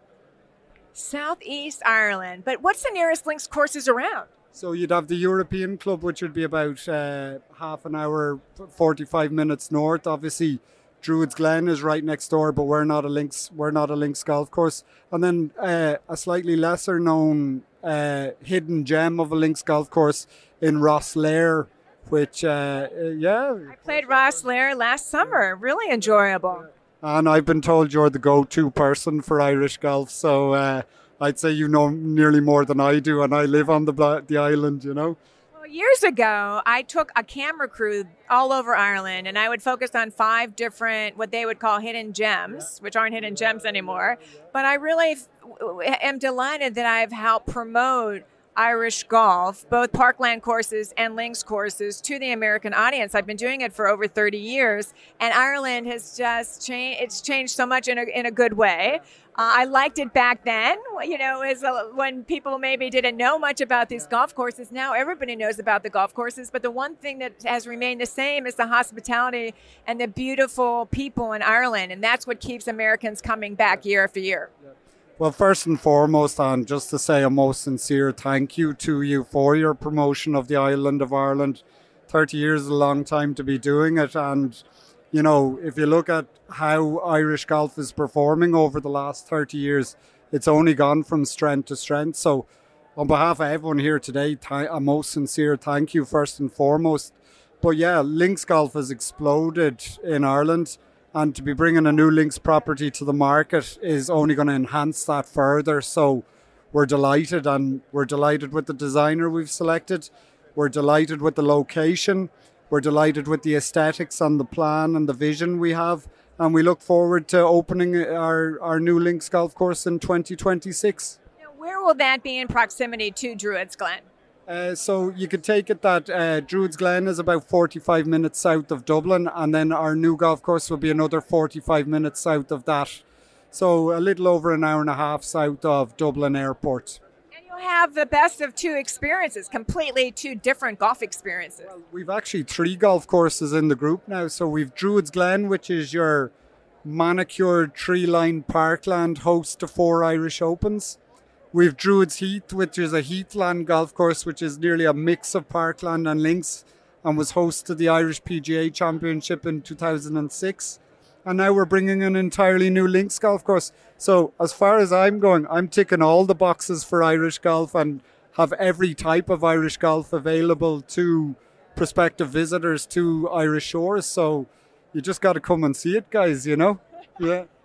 Southeast Ireland, but what's the nearest links courses around? So you'd have the European Club, which would be about uh, half an hour, forty-five minutes north. Obviously, Druids Glen is right next door, but we're not a links. We're not a links golf course. And then uh, a slightly lesser known uh, hidden gem of a links golf course in Rosslare, which uh, uh, yeah. I played Rosslare last summer. Really enjoyable. And I've been told you're the go-to person for Irish golf, so uh, I'd say you know nearly more than I do, and I live on the the island, you know. Years ago, I took a camera crew all over Ireland, and I would focus on five different, what they would call hidden gems, which aren't hidden gems anymore. But I really f- am delighted that I've helped promote Irish golf, both parkland courses and links courses, to the American audience. I've been doing it for over thirty years, and Ireland has just changed. It's changed so much in a, in a good way. Uh, I liked it back then, you know, as a, when people maybe didn't know much about these golf courses. Now everybody knows about the golf courses, but the one thing that has remained the same is the hospitality and the beautiful people in Ireland, and that's what keeps Americans coming back year after year. Well, first and foremost, and just to say a most sincere thank you to you for your promotion of the island of Ireland. thirty years is a long time to be doing it, and you know, if you look at how Irish golf is performing over the last thirty years, it's only gone from strength to strength. So on behalf of everyone here today, th- a most sincere thank you first and foremost. But yeah, links golf has exploded in Ireland, and to be bringing a new links property to the market is only going to enhance that further. So we're delighted, and we're delighted with the designer we've selected. We're delighted with the location. We're delighted with the aesthetics and the plan and the vision we have, and we look forward to opening our, our new links golf course in twenty twenty-six. Now, where will that be in proximity to Druids Glen? Uh, so you could take it that uh, Druids Glen is about forty-five minutes south of Dublin, and then our new golf course will be another forty-five minutes south of that. So a little over an hour and a half south of Dublin Airport. Have the best of two experiences, completely two different golf experiences. Well, we've actually three golf courses in the group now. So we've Druids Glen, which is your manicured tree-lined parkland host to four Irish Opens. We've Druids Heath, which is a heathland golf course, which is nearly a mix of parkland and links, and was host to the Irish P G A Championship in two thousand six. And now we're bringing an entirely new links golf course. So as far as I'm going, I'm ticking all the boxes for Irish golf and have every type of Irish golf available to prospective visitors to Irish shores. So you just got to come and see it, guys, you know? Yeah. Mark,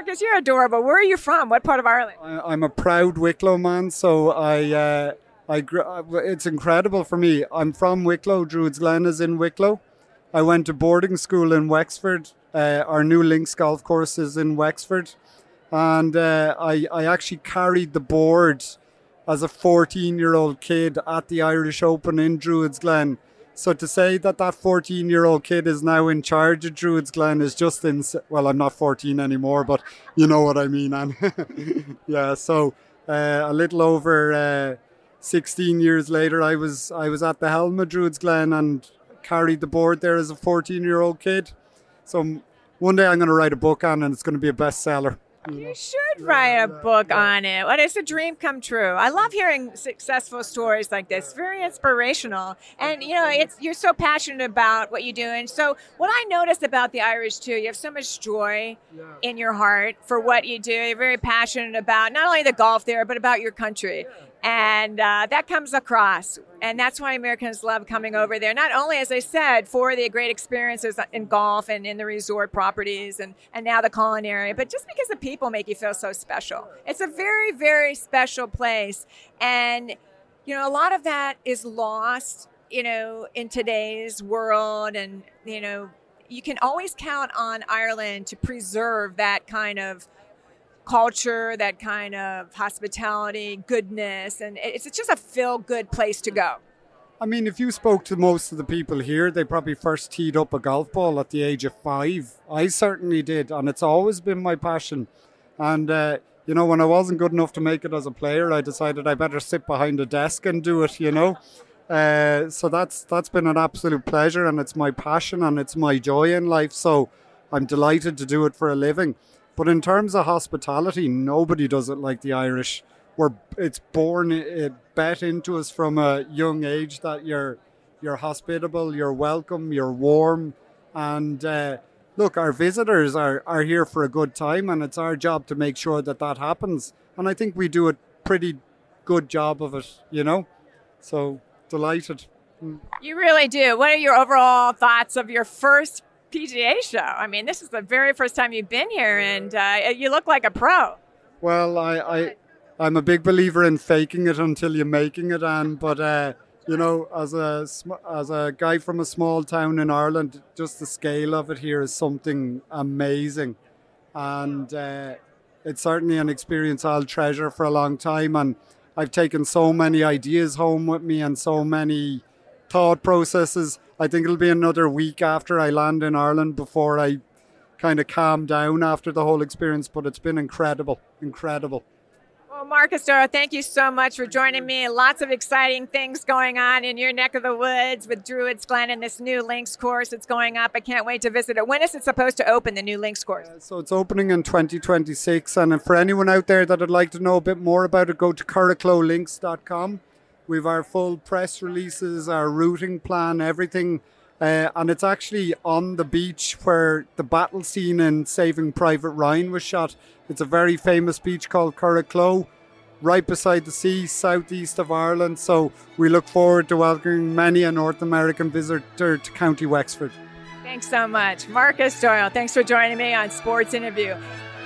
Marcus, you're adorable. Where are you from? What part of Ireland? I, I'm a proud Wicklow man, so I, uh, I, gr- it's incredible for me. I'm from Wicklow. Druids Glen is in Wicklow. I went to boarding school in Wexford. Uh, our new links golf course is in Wexford. And uh, I, I actually carried the board as a fourteen-year-old kid at the Irish Open in Druids Glen. So to say that that fourteen-year-old kid is now in charge of Druids Glen is just ins- well, I'm not fourteen anymore, but you know what I mean. And yeah, so uh, a little over uh, sixteen years later, I was I was at the helm of Druids Glen and carried the board there as a fourteen-year-old kid. So one day I'm going to write a book on it, and it's going to be a bestseller. You should write a book on it. What is a dream come true? I love hearing successful stories like this. Very inspirational. And, you know, it's you're so passionate about what you do. And so what I noticed about the Irish, too, you have so much joy in your heart for what you do. You're very passionate about not only the golf there, but about your country. And uh, that comes across. And that's why Americans love coming over there. Not only, as I said, for the great experiences in golf and in the resort properties and, and now the culinary, but just because the people make you feel so special. It's a very, very special place. And, you know, a lot of that is lost, you know, in today's world. And, you know, you can always count on Ireland to preserve that kind of culture, that kind of hospitality, goodness, and it's just a feel-good place to go. I mean, if you spoke to most of the people here, they probably first teed up a golf ball at the age of five. I certainly did, and it's always been my passion. And, uh, you know, when I wasn't good enough to make it as a player, I decided I better sit behind a desk and do it, you know. Uh, so that's that's been an absolute pleasure, and it's my passion, and it's my joy in life. So I'm delighted to do it for a living. But in terms of hospitality, nobody does it like the Irish. We're, it's born, it bet into us from a young age that you're you're hospitable, you're welcome, you're warm. And uh, look, our visitors are, are here for a good time, and it's our job to make sure that that happens. And I think we do a pretty good job of it, you know. So, delighted. You really do. What are your overall thoughts of your first P G A show? I mean, this is the very first time you've been here, and uh, you look like a pro. Well, I, I, I'm a big believer in faking it until you're making it, and but uh, you know, as a as a guy from a small town in Ireland, just the scale of it here is something amazing, and uh, it's certainly an experience I'll treasure for a long time. And I've taken so many ideas home with me and so many thought processes. I think it'll be another week after I land in Ireland before I kind of calm down after the whole experience, but it's been incredible, incredible. Well, Marcus Doyle, thank you so much for joining me. Lots of exciting things going on in your neck of the woods with Druids Glen and this new links course that's going up. I can't wait to visit it. When is it supposed to open, the new links course? Uh, so it's opening in twenty twenty-six, and for anyone out there that would like to know a bit more about it, go to curracloe links dot com. We've our full press releases, our routing plan, everything. Uh, and it's actually on the beach where the battle scene in Saving Private Ryan was shot. It's a very famous beach called Curracloe, right beside the sea, southeast of Ireland. So we look forward to welcoming many a North American visitor to County Wexford. Thanks so much. Marcus Doyle, thanks for joining me on Sports Interview.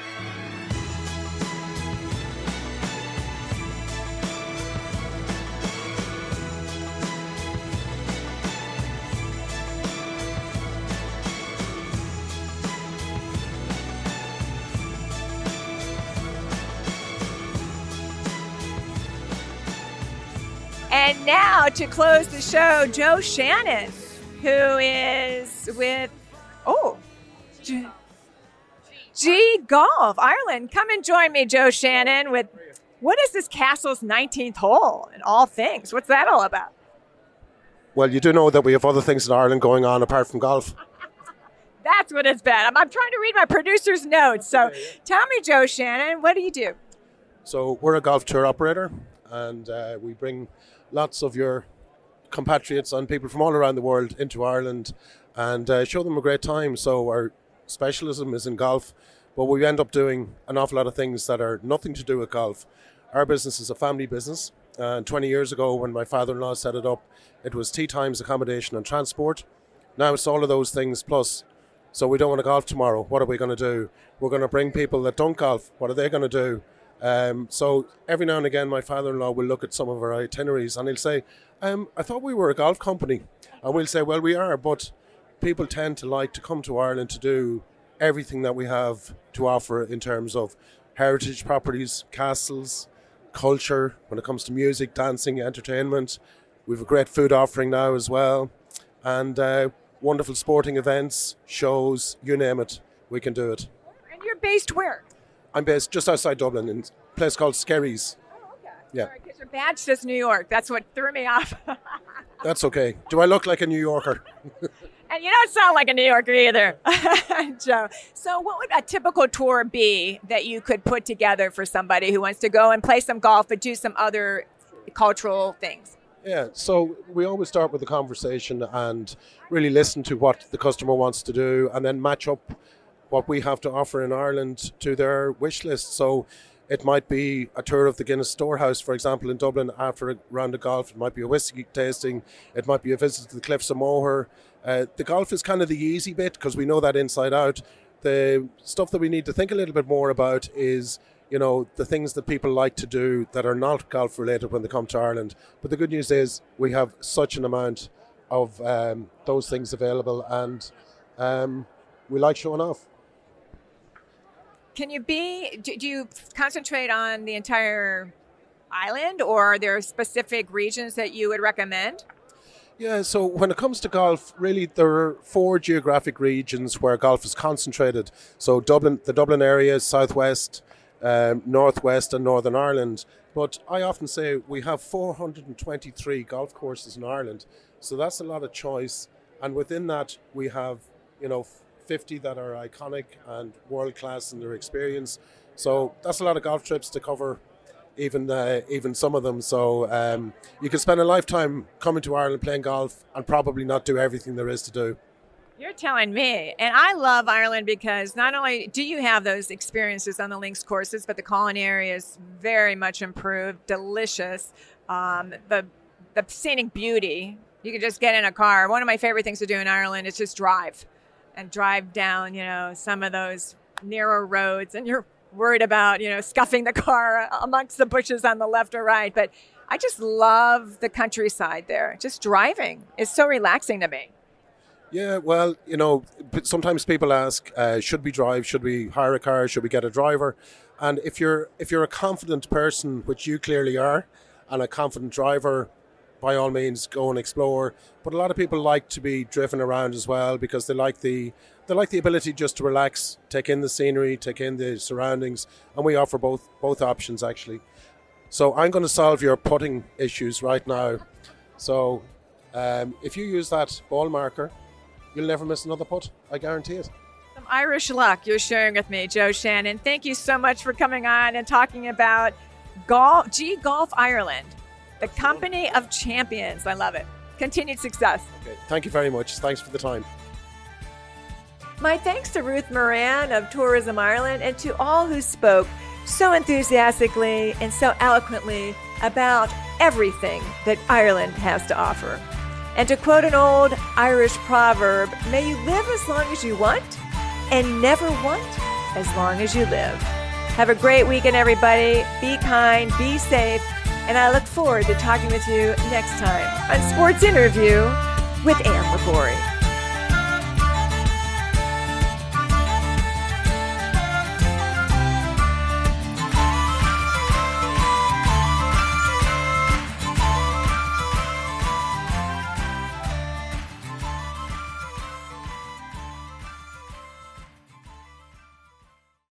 And now to close the show, Joe Shannon, who is with, oh, G, G Golf, Ireland. Come and join me, Joe Shannon, with what is this Castle's nineteenth hole and all things? What's that all about? Well, you do know that we have other things in Ireland going on apart from golf. That's what it's been. I'm, I'm trying to read my producer's notes. So tell me, Joe Shannon, what do you do? So we're a golf tour operator, and uh, we bring lots of your compatriots and people from all around the world into Ireland and uh, show them a great time. So our specialism is in golf, but we end up doing an awful lot of things that are nothing to do with golf. Our business is a family business, and twenty years ago when my father-in-law set it up, it was tea times, accommodation and transport. Now it's all of those things plus. So we don't want to golf tomorrow. What are we going to do? We're going to bring people that don't golf. What are they going to do? Um, so every now and again, my father-in-law will look at some of our itineraries and he'll say, um, I thought we were a golf company. And we'll say, well, we are, but people tend to like to come to Ireland to do everything that we have to offer in terms of heritage properties, castles, culture, when it comes to music, dancing, entertainment. We have a great food offering now as well. And uh, wonderful sporting events, shows, you name it, we can do it. And you're based where? I'm based just outside Dublin in a place called Skerries. Oh, okay. Yeah. Sorry, because your badge says New York. That's what threw me off. That's okay. Do I look like a New Yorker? And you don't sound like a New Yorker either, Joe. So what would a typical tour be that you could put together for somebody who wants to go and play some golf but do some other cultural things? Yeah, so we always start with the conversation and really listen to what the customer wants to do and then match up what we have to offer in Ireland to their wish list. So it might be a tour of the Guinness Storehouse, for example, in Dublin after a round of golf. It might be a whiskey tasting. It might be a visit to the Cliffs of Moher. Uh, the golf is kind of the easy bit because we know that inside out. The stuff that we need to think a little bit more about is, you know, the things that people like to do that are not golf related when they come to Ireland. But the good news is we have such an amount of um, those things available, and um, we like showing off. Can you be, do, do you concentrate on the entire island, or are there specific regions that you would recommend? Yeah, so when it comes to golf, really there are four geographic regions where golf is concentrated. So Dublin, the Dublin area, Southwest, um, Northwest and Northern Ireland. But I often say we have four hundred twenty-three golf courses in Ireland. So that's a lot of choice. And within that, we have, you know, fifty that are iconic and world-class in their experience. So that's a lot of golf trips to cover, even uh, even some of them. So um, you can spend a lifetime coming to Ireland playing golf and probably not do everything there is to do. You're telling me. And I love Ireland because not only do you have those experiences on the links courses, but the culinary is very much improved, delicious. Um, the the scenic beauty, you could just get in a car. One of my favorite things to do in Ireland is just drive and drive down, you know, some of those narrow roads, and you're worried about, you know, scuffing the car amongst the bushes on the left or right. But I just love the countryside there. Just driving is so relaxing to me. Yeah, well, you know, sometimes people ask, uh, should we drive? Should we hire a car? Should we get a driver? And if you're if you're a confident person, which you clearly are, and a confident driver, by all means, go and explore. But a lot of people like to be driven around as well because they like the they like the ability just to relax, take in the scenery, take in the surroundings, and we offer both both options actually. So I'm going to solve your putting issues right now. So um, if you use that ball marker, you'll never miss another putt. I guarantee it. Some Irish luck you're sharing with me, Joe Shannon. Thank you so much for coming on and talking about golf, G Golf Ireland, the company of champions. I love it. Continued success. Okay. Thank you very much. Thanks for the time. My thanks to Ruth Moran of Tourism Ireland and to all who spoke so enthusiastically and so eloquently about everything that Ireland has to offer. And to quote an old Irish proverb, may you live as long as you want and never want as long as you live. Have a great weekend, everybody. Be kind, be safe, and I look forward to talking with you next time on Sports Interview with Anne Liguori.